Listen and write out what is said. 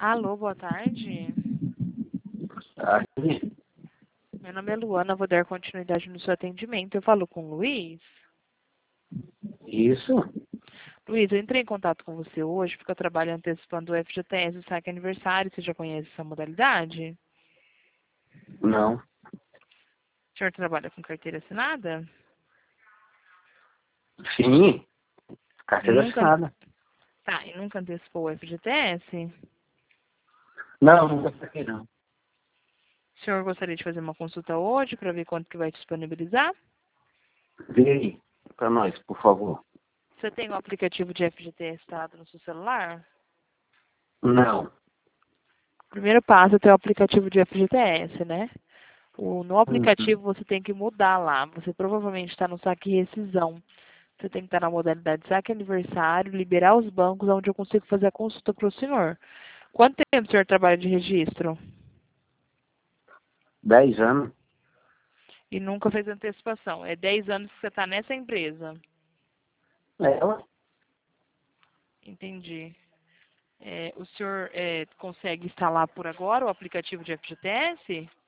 Alô, boa tarde. Aqui? Meu nome é Luana, vou dar continuidade no seu atendimento. Eu falo com o Luiz. Isso? Luiz, eu entrei em contato com você hoje porque eu trabalho antecipando o FGTS, o saque aniversário. Você já conhece essa modalidade? Não. O senhor trabalha com carteira assinada? Sim, E carteira nunca, assinada. tá, e nunca antecipou o FGTS? Não, não gostei não. O senhor gostaria de fazer uma consulta hoje para ver quanto que vai disponibilizar? Vê aí, pra nós, por favor. Você tem o aplicativo de FGTS instalado no seu celular? Não. O primeiro passo é ter o aplicativo de FGTS, né? No Uhum. aplicativo você tem que mudar lá. Você provavelmente está no saque rescisão. Você tem que estar na modalidade saque aniversário, liberar os bancos onde eu consigo fazer a consulta para o senhor. Quanto tempo o senhor trabalha de registro? 10 anos? E nunca fez antecipação. É 10 anos que você está nessa empresa. Ela? Entendi. O senhor consegue instalar por agora o aplicativo de FGTS?